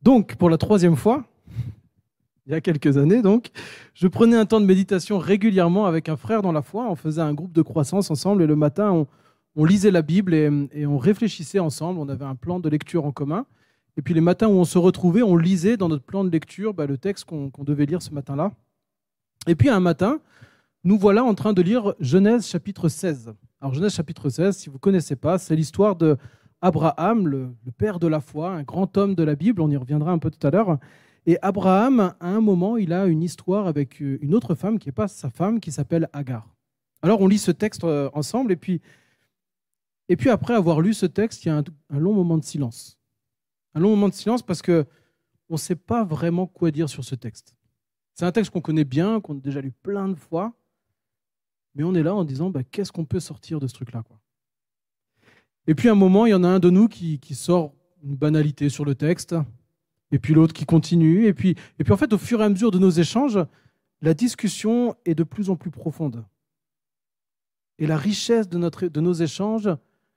Donc, pour la troisième fois, il y a quelques années, donc, je prenais un temps de méditation régulièrement avec un frère dans la foi. On faisait un groupe de croissance ensemble et le matin, on lisait la Bible et on réfléchissait ensemble. On avait un plan de lecture en commun. Et puis les matins où on se retrouvait, on lisait dans notre plan de lecture le texte qu'on devait lire ce matin-là. Et puis un matin, nous voilà en train de lire Genèse chapitre 16. Alors Genèse chapitre 16, si vous ne connaissez pas, c'est l'histoire d'Abraham, le père de la foi, un grand homme de la Bible. On y reviendra un peu tout à l'heure. Et Abraham, à un moment, il a une histoire avec une autre femme qui n'est pas sa femme, qui s'appelle Agar. Alors on lit ce texte ensemble et puis après avoir lu ce texte, il y a un long moment de silence. Un long moment de silence parce qu'on ne sait pas vraiment quoi dire sur ce texte. C'est un texte qu'on connaît bien, qu'on a déjà lu plein de fois, mais on est là en disant qu'est-ce qu'on peut sortir de ce truc-là, quoi. Et puis à un moment, il y en a un de nous qui sort une banalité sur le texte, et puis l'autre qui continue, et puis en fait, au fur et à mesure de nos échanges, la discussion est de plus en plus profonde. Et la richesse de nos échanges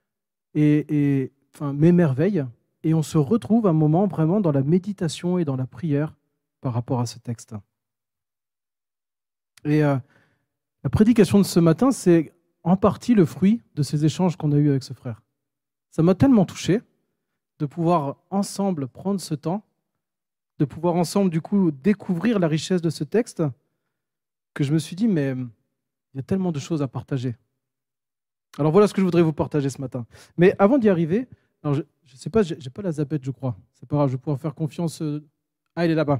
m'émerveille. Et on se retrouve un moment vraiment dans la méditation et dans la prière par rapport à ce texte. Et la prédication de ce matin, c'est en partie le fruit de ces échanges qu'on a eus avec ce frère. Ça m'a tellement touché de pouvoir ensemble prendre ce temps, de pouvoir ensemble du coup découvrir la richesse de ce texte, que je me suis dit, mais il y a tellement de choses à partager. Alors voilà ce que je voudrais vous partager ce matin. Mais avant d'y arriver, alors je ne sais pas, j'ai pas la zapette, je crois. C'est pas grave, je vais pouvoir faire confiance. Ah, il est là-bas.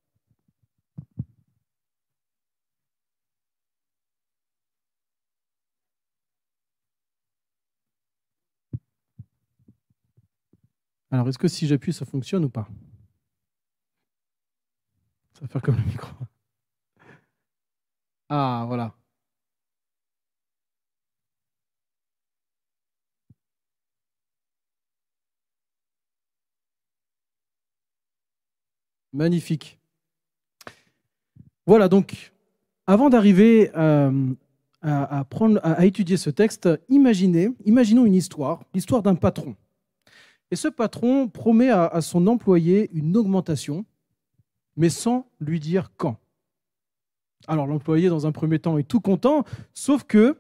Alors, est-ce que si j'appuie, ça fonctionne ou pas? Ça va faire comme le micro. Ah, voilà. Magnifique. Voilà, donc, avant d'arriver à étudier ce texte, imaginons une histoire, l'histoire d'un patron. Et ce patron promet à son employé une augmentation, mais sans lui dire quand. Alors l'employé, dans un premier temps, est tout content, sauf que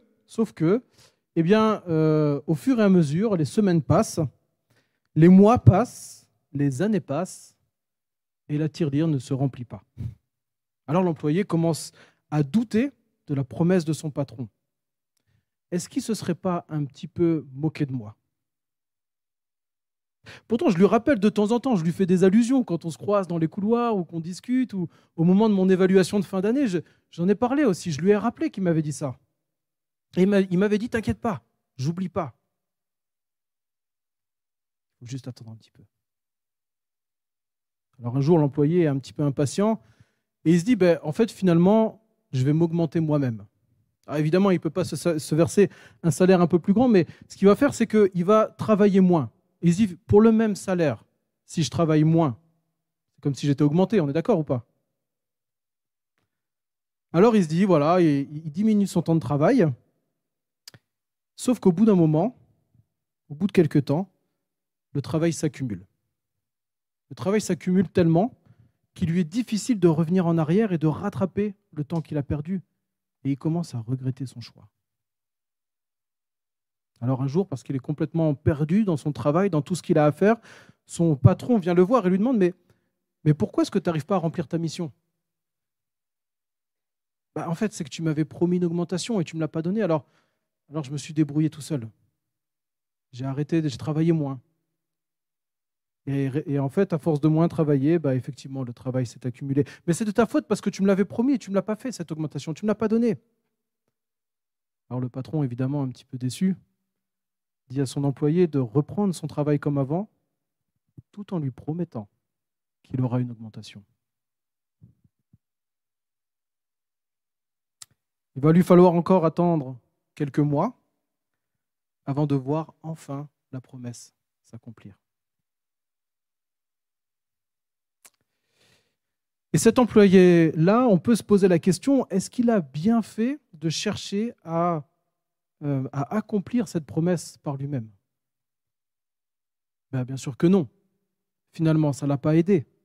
au fur et à mesure, les semaines passent, les mois passent, les années passent, et la tirelire ne se remplit pas. Alors l'employé commence à douter de la promesse de son patron. Est-ce qu'il ne se serait pas un petit peu moqué de moi? Pourtant, je lui rappelle de temps en temps, je lui fais des allusions quand on se croise dans les couloirs ou qu'on discute, ou au moment de mon évaluation de fin d'année, j'en ai parlé aussi, je lui ai rappelé qu'il m'avait dit ça. Et il m'avait dit, t'inquiète pas, j'oublie pas. Il faut juste attendre un petit peu. Alors un jour, l'employé est un petit peu impatient et il se dit, en fait, finalement, je vais m'augmenter moi-même. Alors évidemment, il ne peut pas se verser un salaire un peu plus grand, mais ce qu'il va faire, c'est qu'il va travailler moins. Et il se dit, pour le même salaire, si je travaille moins, c'est comme si j'étais augmenté, on est d'accord ou pas? Alors il se dit, voilà, il diminue son temps de travail, sauf qu'au bout d'un moment, au bout de quelques temps, le travail s'accumule. Le travail s'accumule tellement qu'il lui est difficile de revenir en arrière et de rattraper le temps qu'il a perdu. Et il commence à regretter son choix. Alors un jour, parce qu'il est complètement perdu dans son travail, dans tout ce qu'il a à faire, son patron vient le voir et lui demande, mais pourquoi est-ce que tu n'arrives pas à remplir ta mission? En fait, c'est que tu m'avais promis une augmentation et tu ne me l'as pas donnée, alors je me suis débrouillé tout seul. J'ai arrêté, j'ai travaillé moins. Et en fait, à force de moins travailler, effectivement, le travail s'est accumulé. Mais c'est de ta faute parce que tu me l'avais promis et tu ne me l'as pas fait, cette augmentation. Tu ne me l'as pas donnée. Alors le patron, évidemment, un petit peu déçu, dit à son employé de reprendre son travail comme avant, tout en lui promettant qu'il aura une augmentation. Il va lui falloir encore attendre quelques mois avant de voir enfin la promesse s'accomplir. Et cet employé-là, on peut se poser la question, est-ce qu'il a bien fait de chercher à accomplir cette promesse par lui-même? Bien sûr que non. Finalement, ça ne l'a pas aidé.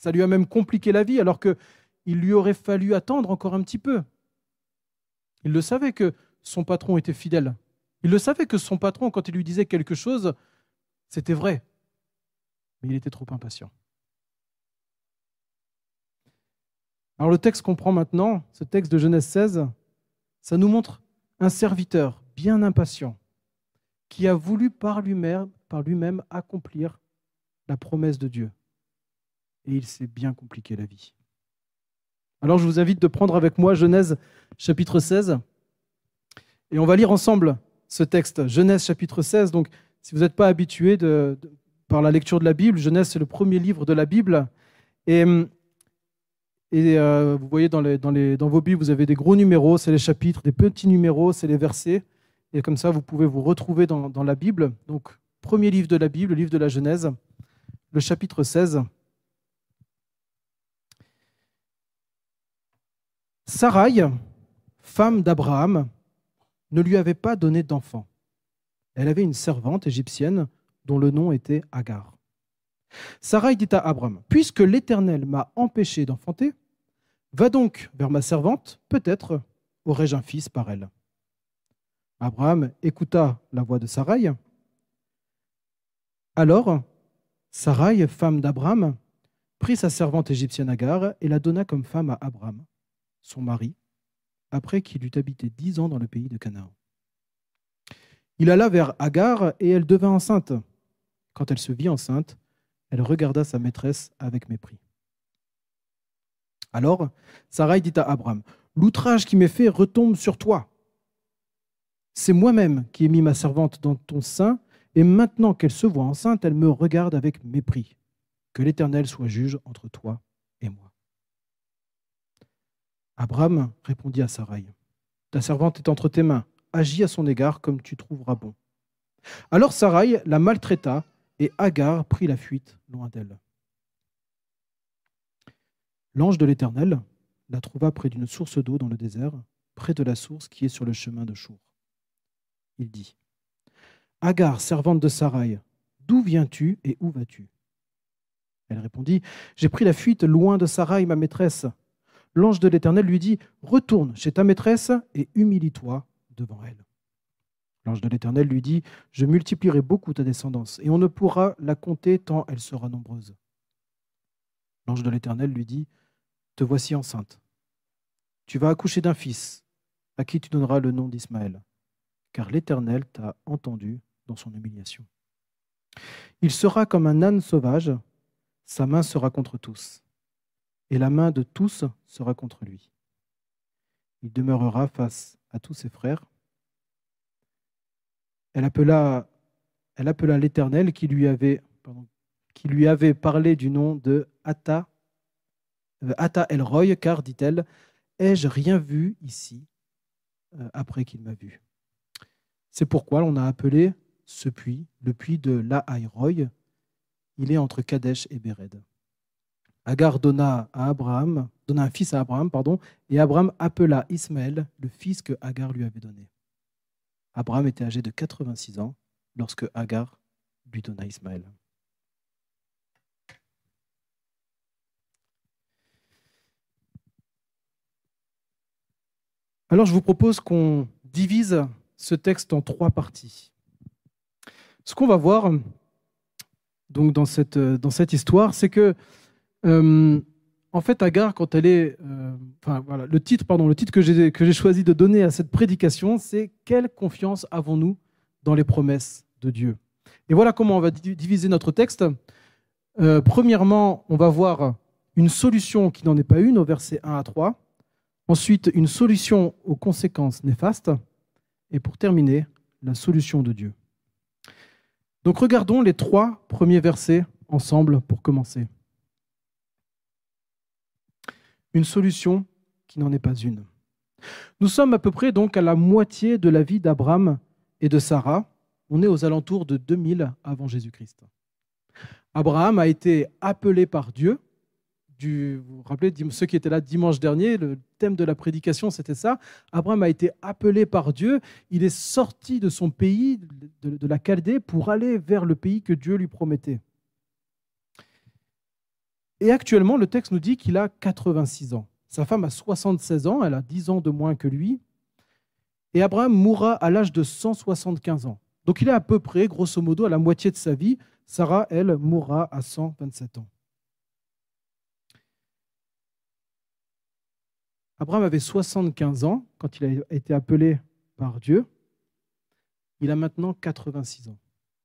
Ça lui a même compliqué la vie, alors qu'il lui aurait fallu attendre encore un petit peu. Il le savait que son patron était fidèle. Il le savait que son patron, quand il lui disait quelque chose, c'était vrai. Mais il était trop impatient. Alors le texte qu'on prend maintenant, ce texte de Genèse 16, ça nous montre un serviteur bien impatient qui a voulu par lui-même accomplir la promesse de Dieu. Et il s'est bien compliqué la vie. Alors je vous invite de prendre avec moi Genèse chapitre 16 et on va lire ensemble ce texte, Genèse chapitre 16. Donc si vous n'êtes pas habitué par la lecture de la Bible, Genèse c'est le premier livre de la Bible et vous voyez dans vos Bibles, vous avez des gros numéros, c'est les chapitres, des petits numéros, c'est les versets. Et comme ça, vous pouvez vous retrouver dans la Bible. Donc, premier livre de la Bible, le livre de la Genèse, le chapitre 16. Sarai, femme d'Abraham, ne lui avait pas donné d'enfant. Elle avait une servante égyptienne dont le nom était Agar. Sarai dit à Abraham, « Puisque l'Éternel m'a empêché d'enfanter, va donc vers ma servante, peut-être aurai-je un fils par elle. » Abraham écouta la voix de Sarai. Alors, Sarai, femme d'Abraham, prit sa servante égyptienne Agar et la donna comme femme à Abraham, son mari, après qu'il eut habité 10 ans dans le pays de Canaan. Il alla vers Agar et elle devint enceinte. Quand elle se vit enceinte, elle regarda sa maîtresse avec mépris. Alors, Sarai dit à Abraham, « L'outrage qui m'est fait retombe sur toi. C'est moi-même qui ai mis ma servante dans ton sein, et maintenant qu'elle se voit enceinte, elle me regarde avec mépris. Que l'Éternel soit juge entre toi et moi. » Abraham répondit à Sarai, « Ta servante est entre tes mains, agis à son égard comme tu trouveras bon. » Alors Sarai la maltraita, et Agar prit la fuite loin d'elle. L'ange de l'Éternel la trouva près d'une source d'eau dans le désert, près de la source qui est sur le chemin de Chour. Il dit, « Agar, servante de Sarai, d'où viens-tu et où vas-tu » Elle répondit, « J'ai pris la fuite loin de Sarai, ma maîtresse. » L'ange de l'Éternel lui dit, « Retourne chez ta maîtresse et humilie-toi devant elle. » L'ange de l'Éternel lui dit, « Je multiplierai beaucoup ta descendance, et on ne pourra la compter tant elle sera nombreuse. » L'ange de l'Éternel lui dit, « Te voici enceinte. Tu vas accoucher d'un fils, à qui tu donneras le nom d'Ismaël, car l'Éternel t'a entendu dans son humiliation. Il sera comme un âne sauvage, sa main sera contre tous, et la main de tous sera contre lui. Il demeurera face à tous ses frères. » Elle appela l'Éternel qui lui avait parlé du nom de Atta El-Roy, car, dit-elle, « Ai-je rien vu ici après qu'il m'a vu ?» C'est pourquoi on a appelé ce puits le puits de Lahaï-Roy. Il est entre Kadesh et Béred. Agar donna un fils à Abraham, et Abraham appela Ismaël, le fils que Agar lui avait donné. Abraham était âgé de 86 ans lorsque Agar lui donna Ismaël. Alors je vous propose qu'on divise ce texte en 3 parties. Ce qu'on va voir donc, dans cette histoire, c'est que en fait, Agar, quand elle est... le titre que j'ai choisi de donner à cette prédication, c'est « Quelle confiance avons-nous dans les promesses de Dieu ?» Et voilà comment on va diviser notre texte. Premièrement, on va voir une solution qui n'en est pas une, au verset 1 à 3. Ensuite, une solution aux conséquences néfastes. Et pour terminer, la solution de Dieu. Donc regardons les 3 premiers versets ensemble pour commencer. Une solution qui n'en est pas une. Nous sommes à peu près donc à la moitié de la vie d'Abraham et de Sarah. On est aux alentours de 2000 avant Jésus-Christ. Abraham a été appelé par Dieu. Vous vous rappelez, ceux qui étaient là dimanche dernier, le thème de la prédication, c'était ça. Abraham a été appelé par Dieu. Il est sorti de son pays, de la Chaldée, pour aller vers le pays que Dieu lui promettait. Et actuellement, le texte nous dit qu'il a 86 ans. Sa femme a 76 ans, elle a 10 ans de moins que lui. Et Abraham mourra à l'âge de 175 ans. Donc il est à peu près, grosso modo, à la moitié de sa vie. Sarah, elle, mourra à 127 ans. Abraham avait 75 ans quand il a été appelé par Dieu. Il a maintenant 86 ans.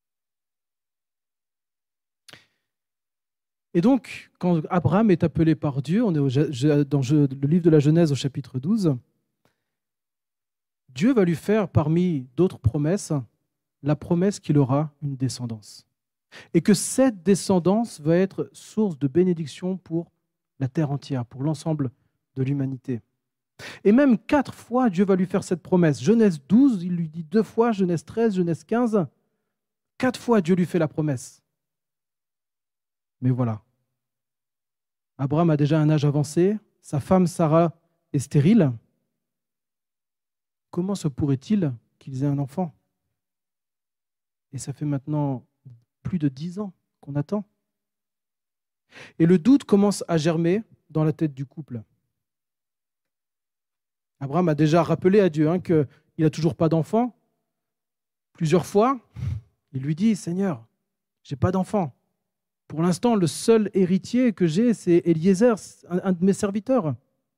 Et donc, quand Abraham est appelé par Dieu, on est dans le livre de la Genèse au chapitre 12, Dieu va lui faire, parmi d'autres promesses, la promesse qu'il aura une descendance. Et que cette descendance va être source de bénédiction pour la terre entière, pour l'ensemble de l'humanité. Et même 4 fois, Dieu va lui faire cette promesse. Genèse 12, il lui dit 2 fois, Genèse 13, Genèse 15. 4 fois, Dieu lui fait la promesse. Mais voilà. Abraham a déjà un âge avancé, sa femme Sarah est stérile. Comment se pourrait-il qu'ils aient un enfant? Et ça fait maintenant plus de 10 ans qu'on attend. Et le doute commence à germer dans la tête du couple. Abraham a déjà rappelé à Dieu qu'il n'a toujours pas d'enfant. Plusieurs fois, il lui dit, Seigneur, je n'ai pas d'enfant. Pour l'instant, le seul héritier que j'ai, c'est Eliezer, un de mes serviteurs.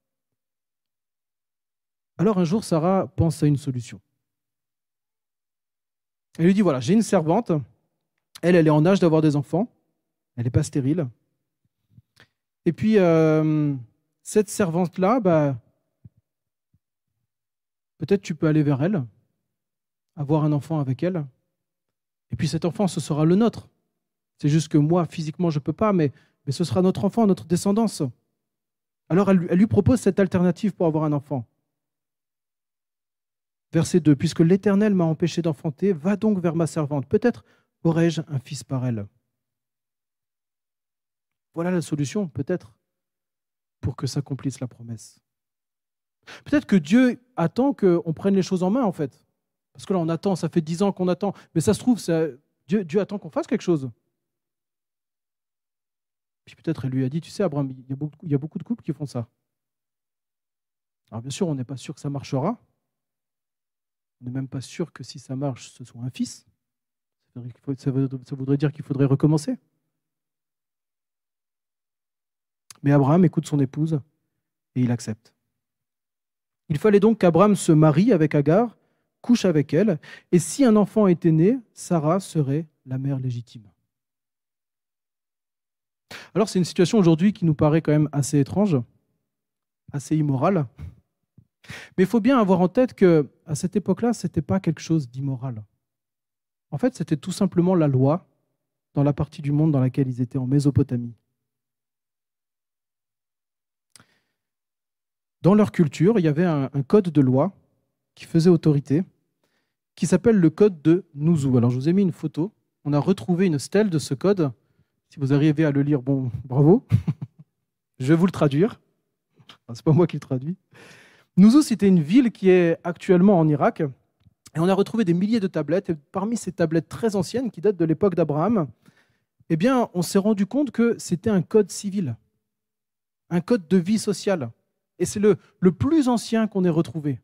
Alors un jour, Sarah pense à une solution. Elle lui dit, voilà, j'ai une servante, elle est en âge d'avoir des enfants, elle n'est pas stérile. Et puis, cette servante-là, peut-être tu peux aller vers elle, avoir un enfant avec elle, et puis cet enfant, ce sera le nôtre. C'est juste que moi, physiquement, je ne peux pas, mais ce sera notre enfant, notre descendance. Alors, elle lui propose cette alternative pour avoir un enfant. Verset 2, « Puisque l'Éternel m'a empêché d'enfanter, va donc vers ma servante. Peut-être aurai-je un fils par elle. » Voilà la solution, peut-être, pour que s'accomplisse la promesse. Peut-être que Dieu attend qu'on prenne les choses en main, en fait. Parce que là, on attend, ça fait 10 ans qu'on attend. Mais ça se trouve, Dieu attend qu'on fasse quelque chose. Puis peut-être elle lui a dit, tu sais, Abraham, il y a beaucoup de couples qui font ça. Alors bien sûr, on n'est pas sûr que ça marchera. On n'est même pas sûr que si ça marche, ce soit un fils. Ça voudrait dire qu'il faudrait recommencer. Mais Abraham écoute son épouse et il accepte. Il fallait donc qu'Abraham se marie avec Agar, couche avec elle, et si un enfant était né, Sarah serait la mère légitime. Alors c'est une situation aujourd'hui qui nous paraît quand même assez étrange, assez immorale. Mais il faut bien avoir en tête qu'à cette époque-là, ce n'était pas quelque chose d'immoral. En fait, c'était tout simplement la loi dans la partie du monde dans laquelle ils étaient, en Mésopotamie. Dans leur culture, il y avait un code de loi qui faisait autorité, qui s'appelle le code de Nouzou. Alors, je vous ai mis une photo. On a retrouvé une stèle de ce code. Si vous arrivez à le lire, bon, bravo. Je vais vous le traduire. Enfin, ce n'est pas moi qui le traduis. Nouzou, c'était une ville qui est actuellement en Irak. Et on a retrouvé des milliers de tablettes. Et parmi ces tablettes très anciennes, qui datent de l'époque d'Abraham, eh bien, on s'est rendu compte que c'était un code civil, un code de vie sociale. Et c'est le plus ancien qu'on ait retrouvé.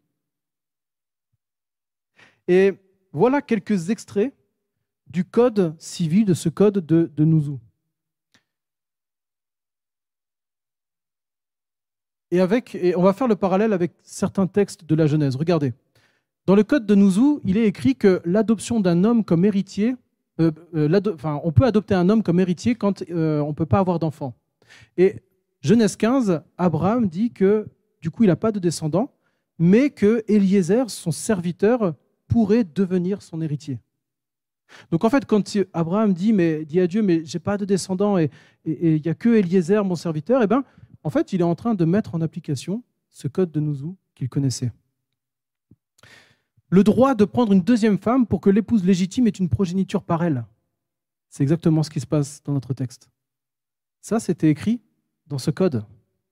Et voilà quelques extraits du code civil, de ce code de Nouzou. Et on va faire le parallèle avec certains textes de la Genèse. Regardez. Dans le code de Nouzou, il est écrit que l'adoption d'un homme comme héritier, on peut adopter un homme comme héritier quand on ne peut pas avoir d'enfant. Et Genèse 15, Abraham dit que du coup, il n'a pas de descendant, mais que Eliezer, son serviteur, pourrait devenir son héritier. Donc en fait, quand Abraham dit à Dieu, mais j'ai pas de descendant et il n'y a que Eliezer, mon serviteur, eh ben, en fait, il est en train de mettre en application ce code de Nouzou qu'il connaissait. Le droit de prendre une deuxième femme pour que l'épouse légitime ait une progéniture par elle. C'est exactement ce qui se passe dans notre texte. Ça, c'était écrit dans ce code.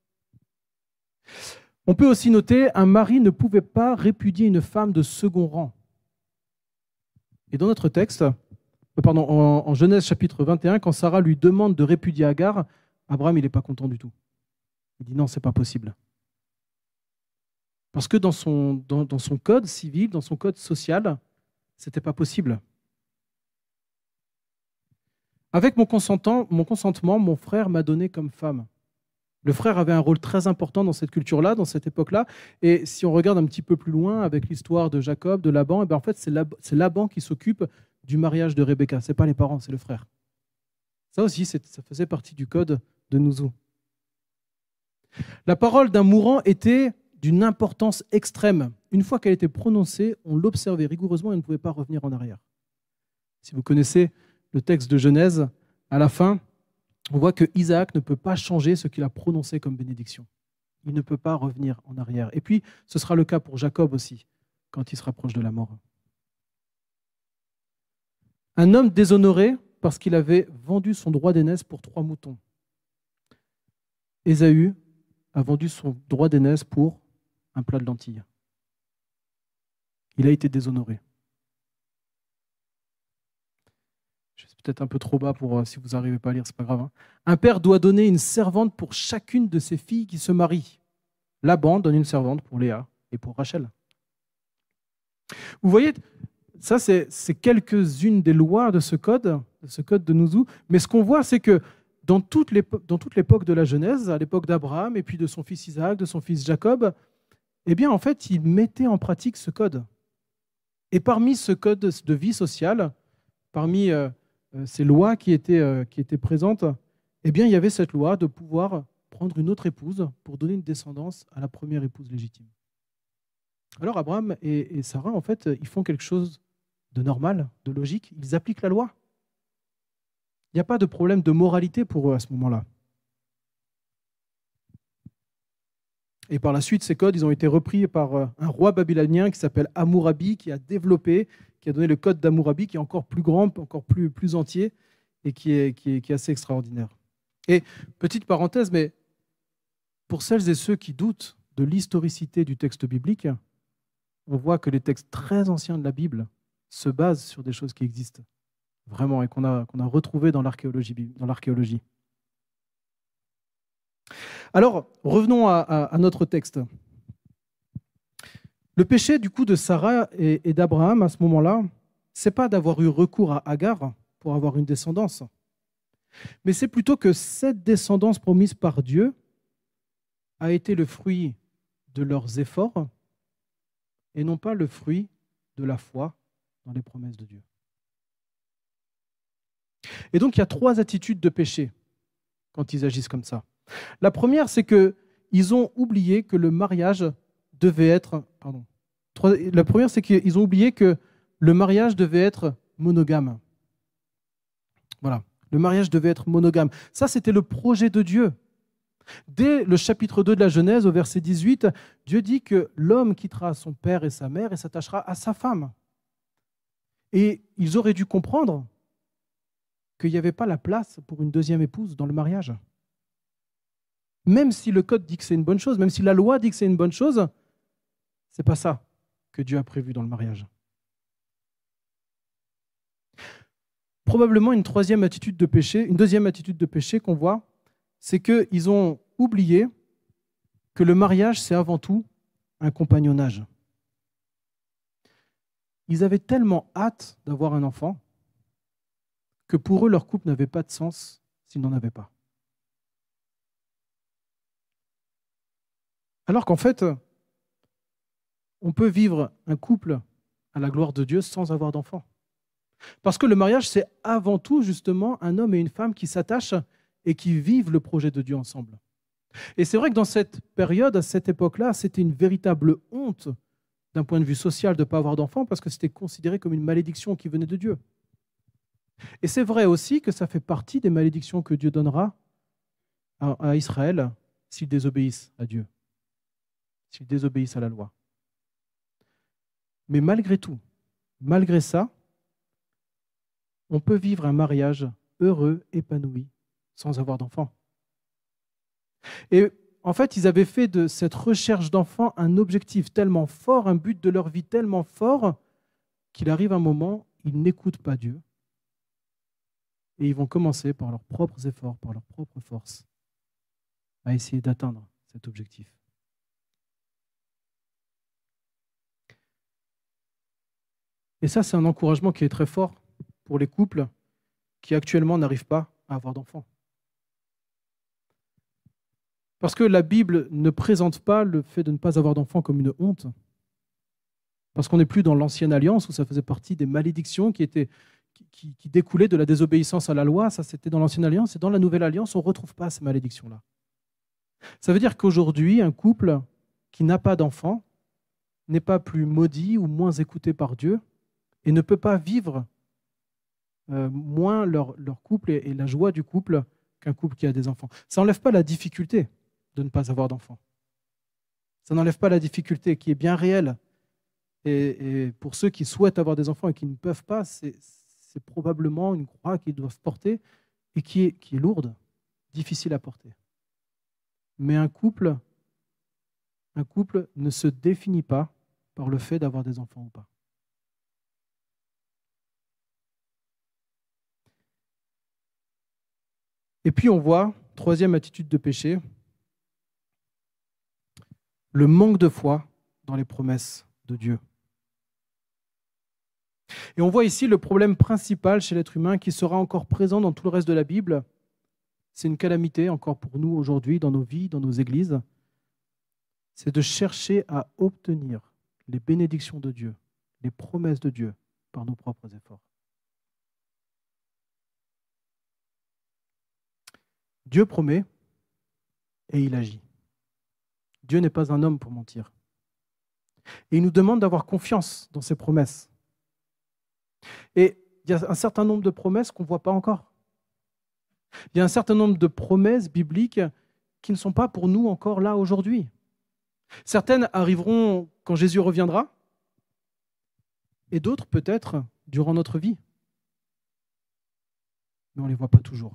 On peut aussi noter, un mari ne pouvait pas répudier une femme de second rang. Et dans notre texte, en Genèse chapitre 21, quand Sarah lui demande de répudier Agar, Abraham, il n'est pas content du tout. Il dit non, ce n'est pas possible. Parce que dans son code civil, dans son code social, ce n'était pas possible. Avec mon consentement, mon frère m'a donné comme femme. Le frère avait un rôle très important dans cette culture-là, dans cette époque-là. Et si on regarde un petit peu plus loin avec l'histoire de Jacob, de Laban, et bien en fait, c'est Laban qui s'occupe du mariage de Rebecca. Ce n'est pas les parents, c'est le frère. Ça aussi, ça faisait partie du code de Nouzou. La parole d'un mourant était d'une importance extrême. Une fois qu'elle était prononcée, on l'observait rigoureusement et ne pouvait pas revenir en arrière. Si vous connaissez le texte de Genèse, à la fin, on voit que Isaac ne peut pas changer ce qu'il a prononcé comme bénédiction. Il ne peut pas revenir en arrière. Et puis, ce sera le cas pour Jacob aussi, quand il se rapproche de la mort. Un homme déshonoré parce qu'il avait vendu son droit d'aînesse pour 3 moutons. Ésaü a vendu son droit d'aînesse pour un plat de lentilles. Il a été déshonoré. Je suis peut-être un peu trop bas pour si vous n'arrivez pas à lire, c'est pas grave. Hein. Un père doit donner une servante pour chacune de ses filles qui se marient. Laban donne une servante pour Léa et pour Rachel. Vous voyez, ça c'est quelques-unes des lois de ce code de Nouzou. Mais ce qu'on voit, c'est que dans toute l'époque de la Genèse, à l'époque d'Abraham et puis de son fils Isaac, de son fils Jacob, eh bien en fait, il mettait en pratique ce code. Et parmi ce code de vie sociale, parmi ces lois qui étaient présentes, eh bien, il y avait cette loi de pouvoir prendre une autre épouse pour donner une descendance à la première épouse légitime. Alors Abraham et Sarah, en fait, ils font quelque chose de normal, de logique. Ils appliquent la loi. Il n'y a pas de problème de moralité pour eux à ce moment-là. Et par la suite, ces codes, ils ont été repris par un roi babylonien qui s'appelle Hammurabi, qui a donné le code d'Hammurabi, qui est encore plus grand, encore plus entier, et qui est assez extraordinaire. Et petite parenthèse, mais pour celles et ceux qui doutent de l'historicité du texte biblique, on voit que les textes très anciens de la Bible se basent sur des choses qui existent vraiment et qu'on a retrouvées dans l'archéologie. Alors, revenons à notre texte. Le péché du coup de Sarah et d'Abraham à ce moment-là, c'est pas d'avoir eu recours à Agar pour avoir une descendance, mais c'est plutôt que cette descendance promise par Dieu a été le fruit de leurs efforts et non pas le fruit de la foi dans les promesses de Dieu. Et donc, il y a 3 attitudes de péché quand ils agissent comme ça. La première, c'est qu'ils ont oublié que le mariage devait être... La première, c'est qu'ils ont oublié que le mariage devait être monogame. Voilà, le mariage devait être monogame. Ça, c'était le projet de Dieu. Dès le chapitre 2 de la Genèse, au verset 18, Dieu dit que l'homme quittera son père et sa mère et s'attachera à sa femme. Et ils auraient dû comprendre qu'il n'y avait pas la place pour une deuxième épouse dans le mariage. Même si le code dit que c'est une bonne chose, même si la loi dit que c'est une bonne chose, c'est pas ça que Dieu a prévu dans le mariage. Probablement une deuxième attitude de péché qu'on voit, c'est qu'ils ont oublié que le mariage, c'est avant tout un compagnonnage. Ils avaient tellement hâte d'avoir un enfant que pour eux, leur couple n'avait pas de sens s'ils n'en avaient pas. Alors qu'en fait, on peut vivre un couple à la gloire de Dieu sans avoir d'enfant. Parce que le mariage, c'est avant tout justement un homme et une femme qui s'attachent et qui vivent le projet de Dieu ensemble. Et c'est vrai que dans cette période, à cette époque-là, c'était une véritable honte d'un point de vue social de ne pas avoir d'enfant parce que c'était considéré comme une malédiction qui venait de Dieu. Et c'est vrai aussi que ça fait partie des malédictions que Dieu donnera à Israël s'ils désobéissent à Dieu, s'ils désobéissent à la loi. Mais malgré tout, malgré ça, on peut vivre un mariage heureux, épanoui, sans avoir d'enfant. Et en fait, ils avaient fait de cette recherche d'enfant un objectif tellement fort, un but de leur vie tellement fort, qu'il arrive un moment, ils n'écoutent pas Dieu. Et ils vont commencer par leurs propres efforts, par leurs propres forces, à essayer d'atteindre cet objectif. Et ça, c'est un encouragement qui est très fort pour les couples qui actuellement n'arrivent pas à avoir d'enfants. Parce que la Bible ne présente pas le fait de ne pas avoir d'enfants comme une honte. Parce qu'on n'est plus dans l'ancienne alliance où ça faisait partie des malédictions qui découlaient de la désobéissance à la loi. Ça, c'était dans l'ancienne alliance. Et dans la nouvelle alliance, on ne retrouve pas ces malédictions-là. Ça veut dire qu'aujourd'hui, un couple qui n'a pas d'enfant n'est pas plus maudit ou moins écouté par Dieu et ne peut pas vivre moins leur couple et la joie du couple qu'un couple qui a des enfants. Ça n'enlève pas la difficulté de ne pas avoir d'enfants. Ça n'enlève pas la difficulté qui est bien réelle. Et pour ceux qui souhaitent avoir des enfants et qui ne peuvent pas, c'est probablement une croix qu'ils doivent porter et qui est lourde, difficile à porter. Mais un couple ne se définit pas par le fait d'avoir des enfants ou pas. Et puis on voit, troisième attitude de péché, le manque de foi dans les promesses de Dieu. Et on voit ici le problème principal chez l'être humain qui sera encore présent dans tout le reste de la Bible. C'est une calamité encore pour nous aujourd'hui, dans nos vies, dans nos églises. C'est de chercher à obtenir les bénédictions de Dieu, les promesses de Dieu par nos propres efforts. Dieu promet et il agit. Dieu n'est pas un homme pour mentir. Et il nous demande d'avoir confiance dans ses promesses. Et il y a un certain nombre de promesses qu'on ne voit pas encore. Il y a un certain nombre de promesses bibliques qui ne sont pas pour nous encore là aujourd'hui. Certaines arriveront quand Jésus reviendra, et d'autres peut-être durant notre vie. Mais on ne les voit pas toujours.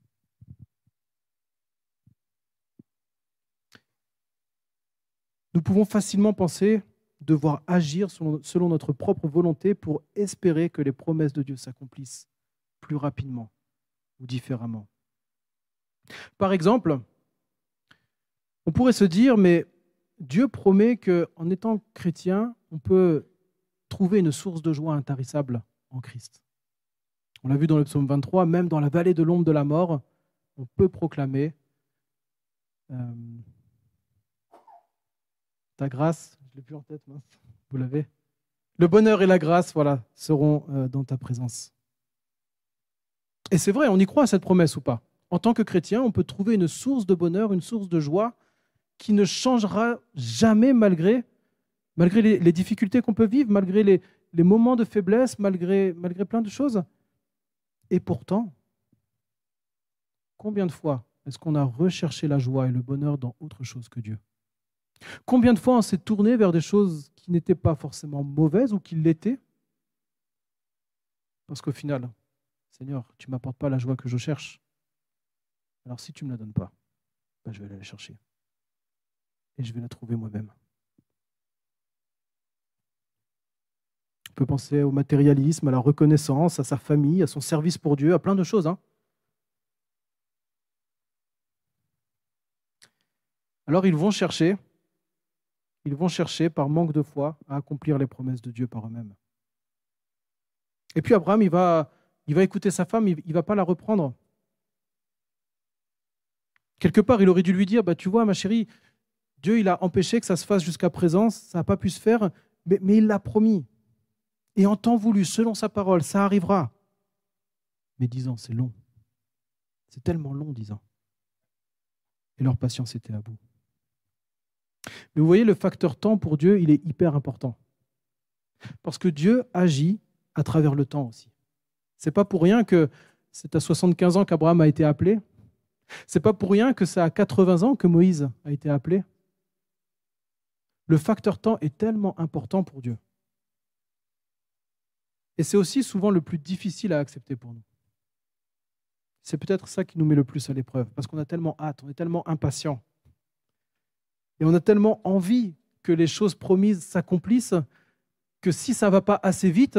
Nous pouvons facilement penser devoir agir selon notre propre volonté pour espérer que les promesses de Dieu s'accomplissent plus rapidement ou différemment. Par exemple, on pourrait se dire, mais Dieu promet qu'en étant chrétien, on peut trouver une source de joie intarissable en Christ. On l'a vu dans le psaume 23, même dans la vallée de l'ombre de la mort, on peut proclamer ta grâce, je ne l'ai plus en tête, mince, vous l'avez. Le bonheur et la grâce, voilà, seront dans ta présence. Et c'est vrai, on y croit à cette promesse ou pas? En tant que chrétien, on peut trouver une source de bonheur, une source de joie qui ne changera jamais malgré les difficultés qu'on peut vivre, malgré les moments de faiblesse, malgré plein de choses. Et pourtant, combien de fois est-ce qu'on a recherché la joie et le bonheur dans autre chose que Dieu? Combien de fois on s'est tourné vers des choses qui n'étaient pas forcément mauvaises ou qui l'étaient? Parce qu'au final, Seigneur, tu ne m'apportes pas la joie que je cherche. Alors si tu ne me la donnes pas, ben je vais aller la chercher. Et je vais la trouver moi-même. On peut penser au matérialisme, à la reconnaissance, à sa famille, à son service pour Dieu, à plein de choses. Alors ils vont chercher par manque de foi à accomplir les promesses de Dieu par eux-mêmes. Et puis Abraham, il va écouter sa femme, il ne va pas la reprendre. Quelque part, il aurait dû lui dire, tu vois ma chérie, Dieu il a empêché que ça se fasse jusqu'à présent, ça n'a pas pu se faire, mais il l'a promis. Et en temps voulu, selon sa parole, ça arrivera. Mais 10 ans, c'est long. C'est tellement long, 10 ans. Et leur patience était à bout. Mais vous voyez, le facteur temps pour Dieu, il est hyper important. Parce que Dieu agit à travers le temps aussi. Ce n'est pas pour rien que c'est à 75 ans qu'Abraham a été appelé. Ce n'est pas pour rien que c'est à 80 ans que Moïse a été appelé. Le facteur temps est tellement important pour Dieu. Et c'est aussi souvent le plus difficile à accepter pour nous. C'est peut-être ça qui nous met le plus à l'épreuve, parce qu'on a tellement hâte, on est tellement impatient. Et on a tellement envie que les choses promises s'accomplissent que si ça ne va pas assez vite,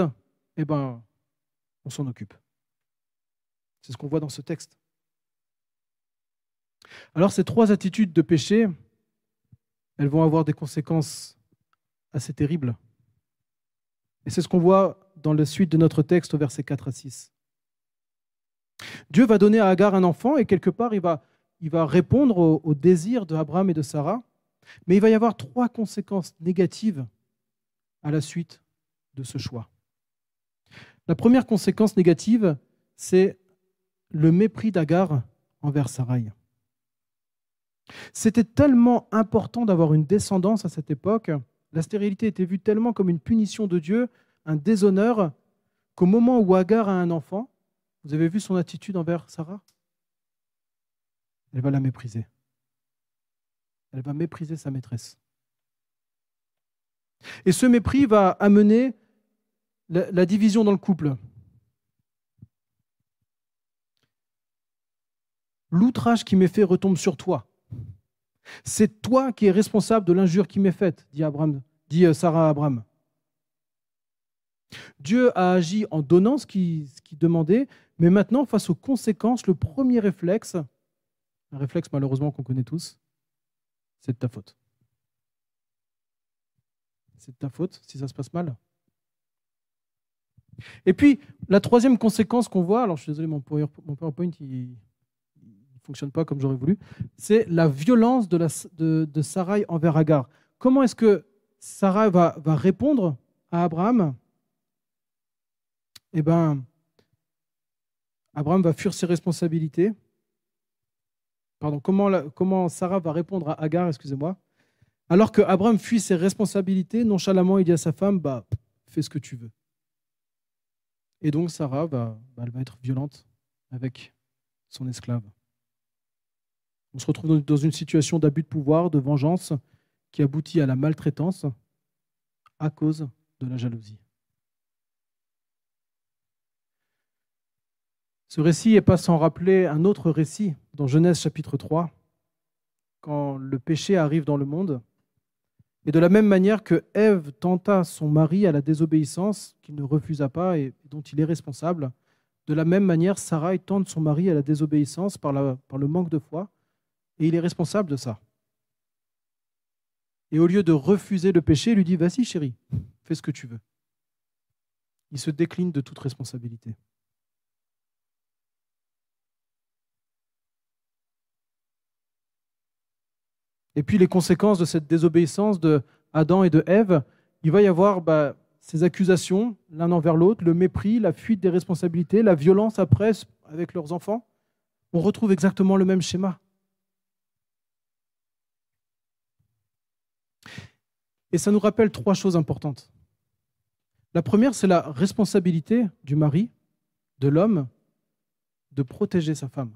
on s'en occupe. C'est ce qu'on voit dans ce texte. Alors ces trois attitudes de péché, elles vont avoir des conséquences assez terribles. Et c'est ce qu'on voit dans la suite de notre texte au verset 4 à 6. Dieu va donner à Agar un enfant et quelque part il va répondre au désir d'Abraham et de Sarah, mais il va y avoir trois conséquences négatives à la suite de ce choix. La première conséquence négative, c'est le mépris d'Agar envers Sarai. C'était tellement important d'avoir une descendance à cette époque, la stérilité était vue tellement comme une punition de Dieu, un déshonneur, qu'au moment où Agar a un enfant, vous avez vu son attitude envers Sarah? Elle va la mépriser. Elle va mépriser sa maîtresse. Et ce mépris va amener la division dans le couple. L'outrage qui m'est fait retombe sur toi. C'est toi qui es responsable de l'injure qui m'est faite, dit Sarah à Abraham. Dieu a agi en donnant ce qu'il demandait, mais maintenant, face aux conséquences, le premier réflexe, un réflexe malheureusement qu'on connaît tous, c'est de ta faute. C'est de ta faute si ça se passe mal. Et puis, la troisième conséquence qu'on voit, alors je suis désolé, mon PowerPoint, il ne fonctionne pas comme j'aurais voulu, c'est la violence de Sarai envers Agar. Comment est-ce que Sarai va répondre à Abraham? Eh bien, Abraham va fuir ses responsabilités. Pardon, comment Sarah va répondre à Agar, excusez-moi. Alors que Abraham fuit ses responsabilités, nonchalamment, il dit à sa femme, fais ce que tu veux. Et donc Sarah elle va être violente avec son esclave. On se retrouve dans une situation d'abus de pouvoir, de vengeance, qui aboutit à la maltraitance à cause de la jalousie. Ce récit n'est pas sans rappeler un autre récit dans Genèse chapitre 3, quand le péché arrive dans le monde. Et de la même manière que Ève tenta son mari à la désobéissance, qu'il ne refusa pas et dont il est responsable, de la même manière, Sarai tente son mari à la désobéissance par le manque de foi, et il est responsable de ça. Et au lieu de refuser le péché, il lui dit « Vas-y chérie, fais ce que tu veux ». Il se décline de toute responsabilité. Et puis les conséquences de cette désobéissance de Adam et de Ève, il va y avoir ces accusations l'un envers l'autre, le mépris, la fuite des responsabilités, la violence après avec leurs enfants. On retrouve exactement le même schéma. Et ça nous rappelle trois choses importantes. La première, c'est la responsabilité du mari, de l'homme, de protéger sa femme.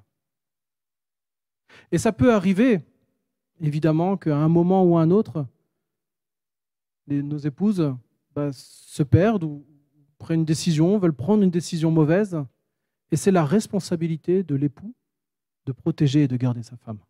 Et ça peut arriver, évidemment, qu'à un moment ou à un autre, nos épouses se perdent ou prennent une décision, veulent prendre une décision mauvaise. Et c'est la responsabilité de l'époux de protéger et de garder sa femme.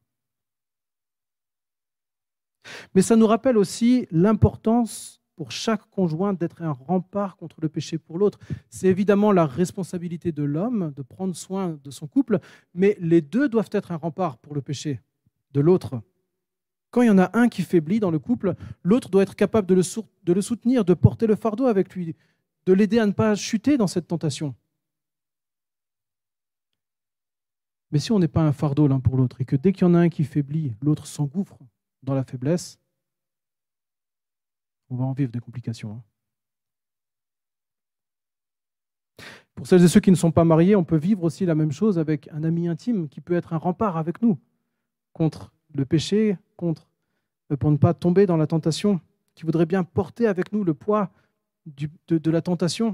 Mais ça nous rappelle aussi l'importance pour chaque conjoint d'être un rempart contre le péché pour l'autre. C'est évidemment la responsabilité de l'homme de prendre soin de son couple, mais les deux doivent être un rempart pour le péché de l'autre. Quand il y en a un qui faiblit dans le couple, l'autre doit être capable de le soutenir, de porter le fardeau avec lui, de l'aider à ne pas chuter dans cette tentation. Mais si on n'est pas un fardeau l'un pour l'autre et que dès qu'il y en a un qui faiblit, l'autre s'engouffre dans la faiblesse, on va en vivre des complications. Pour celles et ceux qui ne sont pas mariés, on peut vivre aussi la même chose avec un ami intime qui peut être un rempart avec nous contre le péché, pour ne pas tomber dans la tentation, qui voudrait bien porter avec nous le poids de la tentation.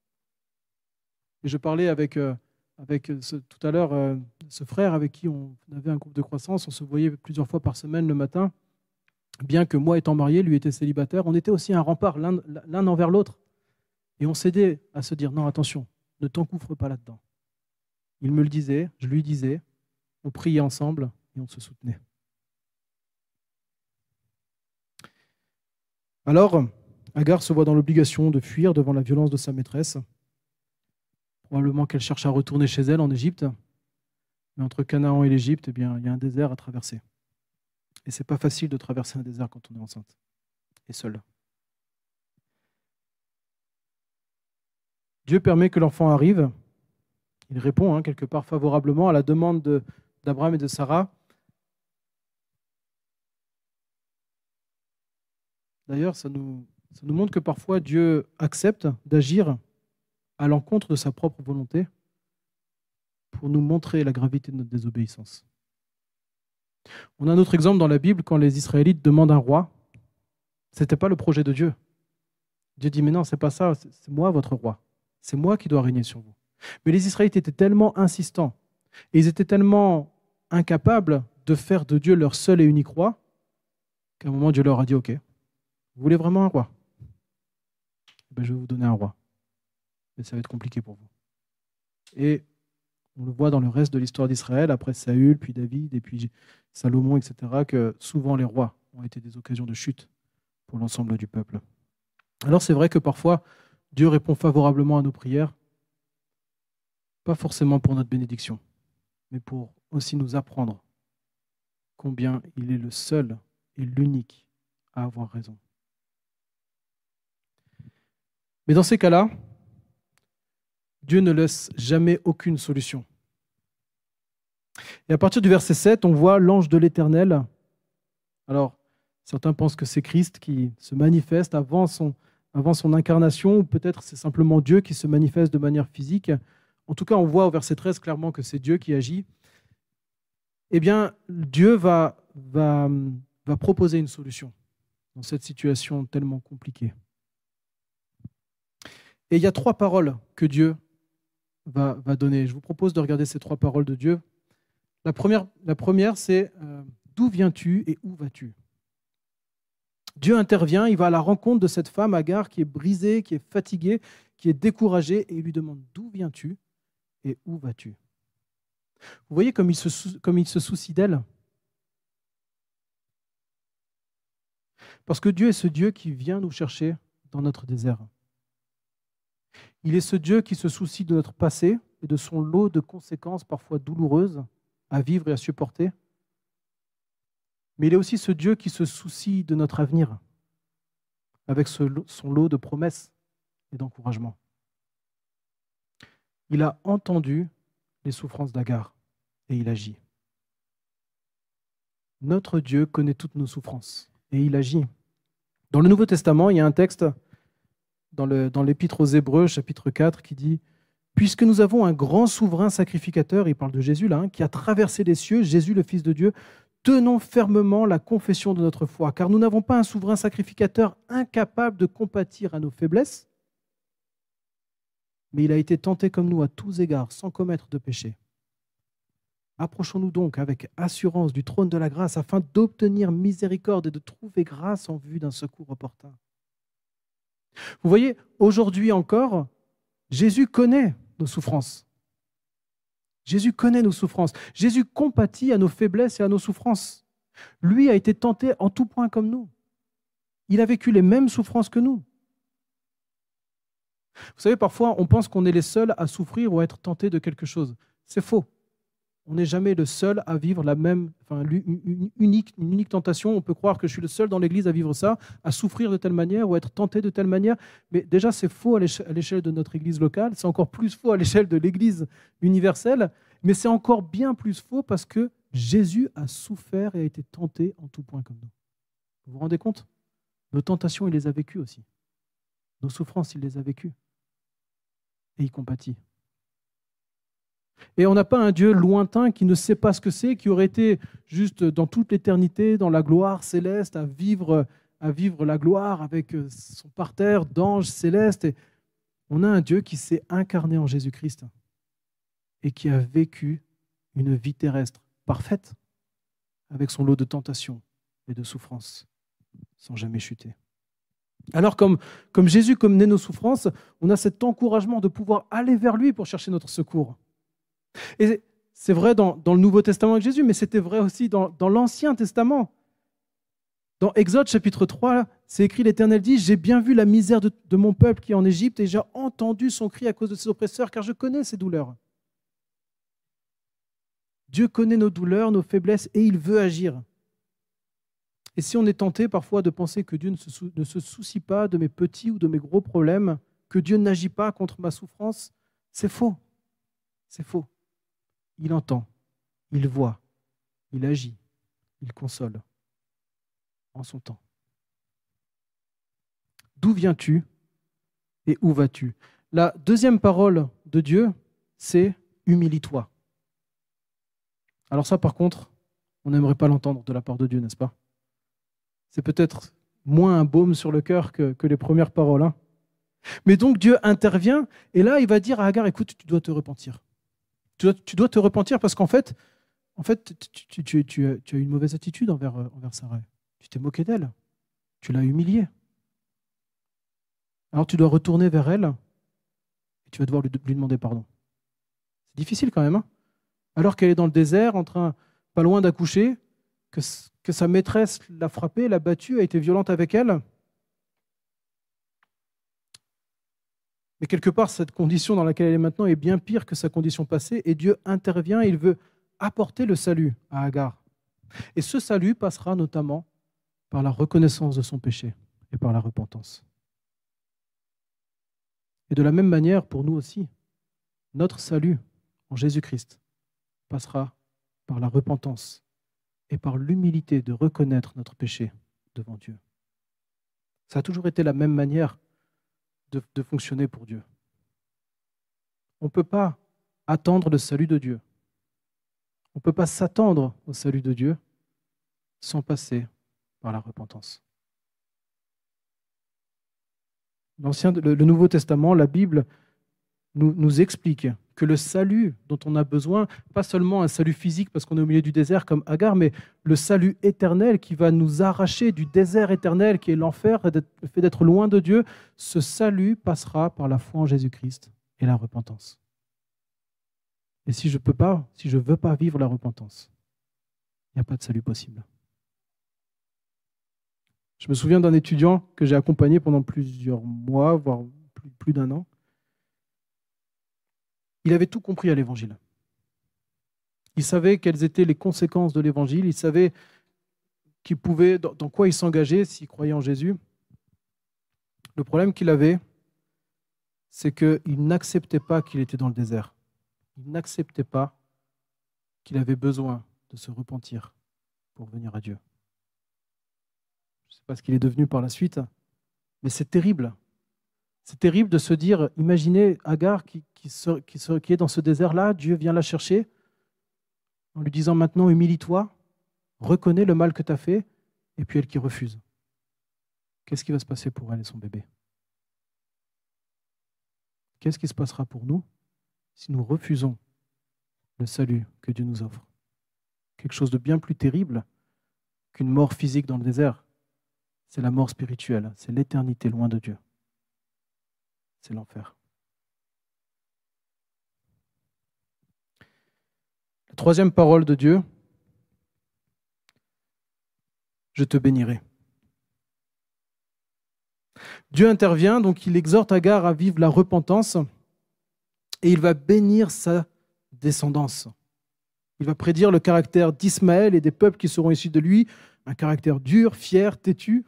Et je parlais tout à l'heure ce frère avec qui on avait un groupe de croissance, on se voyait plusieurs fois par semaine le matin, bien que moi étant marié, lui était célibataire, on était aussi un rempart l'un envers l'autre. Et on s'aidait à se dire, non, attention, ne t'engouffre pas là-dedans. Il me le disait, je lui disais, on priait ensemble et on se soutenait. Alors, Agar se voit dans l'obligation de fuir devant la violence de sa maîtresse. Probablement qu'elle cherche à retourner chez elle en Égypte. Mais entre Canaan et l'Égypte, eh bien, il y a un désert à traverser. Et ce n'est pas facile de traverser un désert quand on est enceinte et seul. Dieu permet que l'enfant arrive. Il répond quelque part favorablement à la demande d'Abraham et de Sarah. D'ailleurs, ça nous montre que parfois Dieu accepte d'agir à l'encontre de sa propre volonté pour nous montrer la gravité de notre désobéissance. On a un autre exemple dans la Bible quand les Israélites demandent un roi. Ce n'était pas le projet de Dieu. Dieu dit, mais non, c'est pas ça, c'est moi votre roi. C'est moi qui dois régner sur vous. Mais les Israélites étaient tellement insistants et ils étaient tellement incapables de faire de Dieu leur seul et unique roi qu'à un moment Dieu leur a dit, ok, vous voulez vraiment un roi? Ben, je vais vous donner un roi. Mais ça va être compliqué pour vous. Et on le voit dans le reste de l'histoire d'Israël, après Saül, puis David, et puis Salomon, etc., que souvent les rois ont été des occasions de chute pour l'ensemble du peuple. Alors c'est vrai que parfois, Dieu répond favorablement à nos prières, pas forcément pour notre bénédiction, mais pour aussi nous apprendre combien il est le seul et l'unique à avoir raison. Mais dans ces cas-là, Dieu ne laisse jamais aucune solution. Et à partir du verset 7, on voit l'ange de l'Éternel. Alors, certains pensent que c'est Christ qui se manifeste avant son incarnation, ou peut-être c'est simplement Dieu qui se manifeste de manière physique. En tout cas, on voit au verset 13 clairement que c'est Dieu qui agit. Eh bien, Dieu va proposer une solution dans cette situation tellement compliquée. Et il y a 3 paroles que Dieu va donner. Je vous propose de regarder ces 3 paroles de Dieu. La première c'est d'où viens-tu et où vas-tu? Dieu intervient, il va à la rencontre de cette femme, Agar, qui est brisée, qui est fatiguée, qui est découragée, et il lui demande d'où viens-tu et où vas-tu? Vous voyez comme il se soucie d'elle? Parce que Dieu est ce Dieu qui vient nous chercher dans notre désert. Il est ce Dieu qui se soucie de notre passé et de son lot de conséquences parfois douloureuses à vivre et à supporter. Mais il est aussi ce Dieu qui se soucie de notre avenir avec son lot de promesses et d'encouragements. Il a entendu les souffrances d'Agar et il agit. Notre Dieu connaît toutes nos souffrances et il agit. Dans le Nouveau Testament, il y a un texte dans l'Épître aux Hébreux, chapitre 4, qui dit « Puisque nous avons un grand souverain sacrificateur », il parle de Jésus là, qui a traversé les cieux, Jésus le Fils de Dieu, « tenons fermement la confession de notre foi, car nous n'avons pas un souverain sacrificateur incapable de compatir à nos faiblesses, mais il a été tenté comme nous à tous égards, sans commettre de péché. Approchons-nous donc avec assurance du trône de la grâce afin d'obtenir miséricorde et de trouver grâce en vue d'un secours opportun. » Vous voyez, aujourd'hui encore, Jésus connaît nos souffrances. Jésus connaît nos souffrances. Jésus compatit à nos faiblesses et à nos souffrances. Lui a été tenté en tout point comme nous. Il a vécu les mêmes souffrances que nous. Vous savez, parfois, on pense qu'on est les seuls à souffrir ou à être tentés de quelque chose. C'est faux. On n'est jamais le seul à vivre une unique tentation. On peut croire que je suis le seul dans l'Église à vivre ça, à souffrir de telle manière ou à être tenté de telle manière. Mais déjà, c'est faux à l'échelle de notre Église locale. C'est encore plus faux à l'échelle de l'Église universelle. Mais c'est encore bien plus faux parce que Jésus a souffert et a été tenté en tout point comme nous. Vous vous rendez compte? Nos tentations, il les a vécues aussi. Nos souffrances, il les a vécues. Et il compatit. Et on n'a pas un Dieu lointain qui ne sait pas ce que c'est, qui aurait été juste dans toute l'éternité, dans la gloire céleste, à vivre la gloire avec son parterre d'anges célestes. Et on a un Dieu qui s'est incarné en Jésus-Christ et qui a vécu une vie terrestre parfaite avec son lot de tentations et de souffrances sans jamais chuter. Alors comme Jésus connaît nos souffrances, on a cet encouragement de pouvoir aller vers lui pour chercher notre secours. Et c'est vrai dans le Nouveau Testament avec Jésus, mais c'était vrai aussi dans l'Ancien Testament. Dans Exode chapitre 3, c'est écrit, l'Éternel dit « J'ai bien vu la misère de mon peuple qui est en Égypte et j'ai entendu son cri à cause de ses oppresseurs, car je connais ses douleurs. » Dieu connaît nos douleurs, nos faiblesses et il veut agir. Et si on est tenté parfois de penser que Dieu ne se soucie pas de mes petits ou de mes gros problèmes, que Dieu n'agit pas contre ma souffrance, c'est faux. C'est faux. Il entend, il voit, il agit, il console en son temps. D'où viens-tu et où vas-tu? La deuxième parole de Dieu, c'est humilie-toi. Alors ça, par contre, on n'aimerait pas l'entendre de la part de Dieu, n'est-ce pas? C'est peut-être moins un baume sur le cœur que les premières paroles. Hein. Mais donc Dieu intervient et là, il va dire à Agar, écoute, tu dois te repentir. Tu dois te repentir parce qu'en fait, tu as eu une mauvaise attitude envers Sarai. Tu t'es moqué d'elle. Tu l'as humiliée. Alors tu dois retourner vers elle et tu vas devoir lui demander pardon. C'est difficile quand même. Hein, alors qu'elle est dans le désert, pas loin d'accoucher, que sa maîtresse l'a frappée, l'a battue, a été violente avec elle. Mais quelque part, cette condition dans laquelle elle est maintenant est bien pire que sa condition passée, et Dieu intervient, et il veut apporter le salut à Agar. Et ce salut passera notamment par la reconnaissance de son péché et par la repentance. Et de la même manière, pour nous aussi, notre salut en Jésus-Christ passera par la repentance et par l'humilité de reconnaître notre péché devant Dieu. Ça a toujours été la même manière de fonctionner pour Dieu. On ne peut pas attendre le salut de Dieu. On ne peut pas s'attendre au salut de Dieu sans passer par la repentance. Le Nouveau Testament, la Bible, nous explique que le salut dont on a besoin, pas seulement un salut physique parce qu'on est au milieu du désert comme Agar, mais le salut éternel qui va nous arracher du désert éternel qui est l'enfer, le fait d'être loin de Dieu, ce salut passera par la foi en Jésus-Christ et la repentance. Et si je ne veux pas vivre la repentance, il n'y a pas de salut possible. Je me souviens d'un étudiant que j'ai accompagné pendant plusieurs mois, voire plus d'un an. Il avait tout compris à l'Évangile. Il savait quelles étaient les conséquences de l'Évangile. Il savait dans quoi il s'engageait s'il croyait en Jésus. Le problème qu'il avait, c'est qu'il n'acceptait pas qu'il était dans le désert. Il n'acceptait pas qu'il avait besoin de se repentir pour venir à Dieu. Je ne sais pas ce qu'il est devenu par la suite, mais c'est terrible. C'est terrible de se dire, imaginez Agar qui est dans ce désert-là, Dieu vient la chercher en lui disant maintenant, humilie-toi, reconnais le mal que tu as fait, et puis elle qui refuse. Qu'est-ce qui va se passer pour elle et son bébé? Qu'est-ce qui se passera pour nous si nous refusons le salut que Dieu nous offre? Quelque chose de bien plus terrible qu'une mort physique dans le désert. C'est la mort spirituelle, c'est l'éternité loin de Dieu. C'est l'enfer. La troisième parole de Dieu, je te bénirai. Dieu intervient, donc il exhorte Agar à vivre la repentance et il va bénir sa descendance. Il va prédire le caractère d'Ismaël et des peuples qui seront issus de lui, un caractère dur, fier, têtu.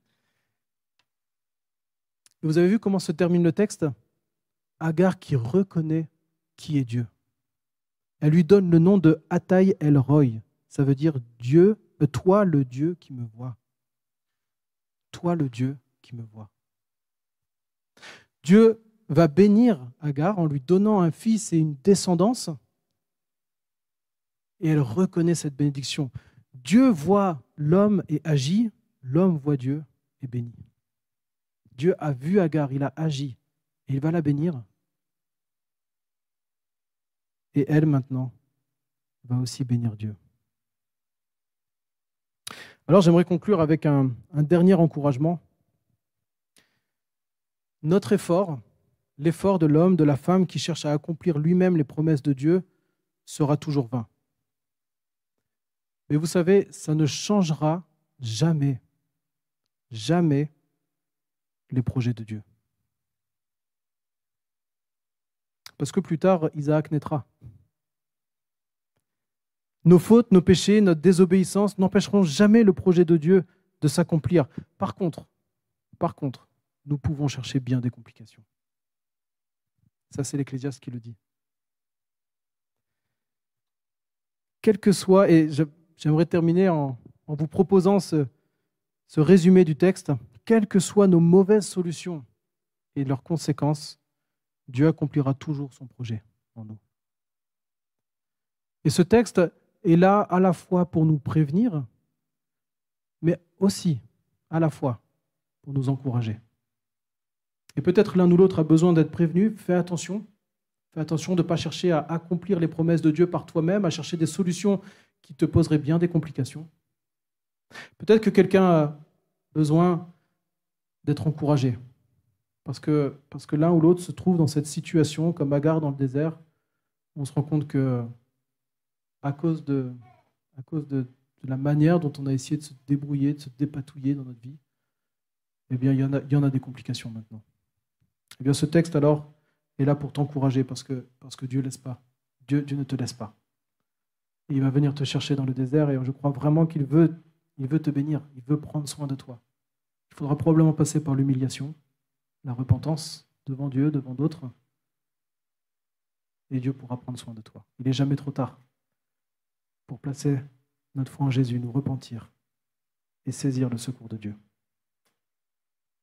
Et vous avez vu comment se termine le texte? Agar qui reconnaît qui est Dieu. Elle lui donne le nom de Attai El Roi. Ça veut dire Dieu, toi le Dieu qui me voit. Toi le Dieu qui me voit. Dieu va bénir Agar en lui donnant un fils et une descendance. Et elle reconnaît cette bénédiction. Dieu voit l'homme et agit, l'homme voit Dieu et bénit. Dieu a vu Agar, il a agi, et il va la bénir. Et elle, maintenant, va aussi bénir Dieu. Alors, j'aimerais conclure avec un dernier encouragement. Notre effort, l'effort de l'homme, de la femme qui cherche à accomplir lui-même les promesses de Dieu, sera toujours vain. Mais vous savez, ça ne changera jamais, jamais les projets de Dieu. Parce que plus tard, Isaac naîtra. Nos fautes, nos péchés, notre désobéissance n'empêcheront jamais le projet de Dieu de s'accomplir. Par contre, nous pouvons chercher bien des complications. Ça, c'est l'Ecclésiaste qui le dit. Quel que soit, et j'aimerais terminer en vous proposant ce résumé du texte, quelles que soient nos mauvaises solutions et leurs conséquences, Dieu accomplira toujours son projet en nous. Et ce texte est là à la fois pour nous prévenir, mais aussi à la fois pour nous encourager. Et peut-être l'un ou l'autre a besoin d'être prévenu. Fais attention de ne pas chercher à accomplir les promesses de Dieu par toi-même, à chercher des solutions qui te poseraient bien des complications. Peut-être que quelqu'un a besoin d'être encouragé, parce que l'un ou l'autre se trouve dans cette situation, comme Agar dans le désert. On se rend compte que à cause de la manière dont on a essayé de se débrouiller, de se dépatouiller dans notre vie, eh bien, il y en a des complications maintenant. Eh bien, ce texte, alors, est là pour t'encourager, parce que Dieu laisse pas. Dieu ne te laisse pas. Et il va venir te chercher dans le désert, et je crois vraiment qu'il veut te bénir, il veut prendre soin de toi. Il faudra probablement passer par l'humiliation, la repentance devant Dieu, devant d'autres, et Dieu pourra prendre soin de toi. Il n'est jamais trop tard pour placer notre foi en Jésus, nous repentir et saisir le secours de Dieu.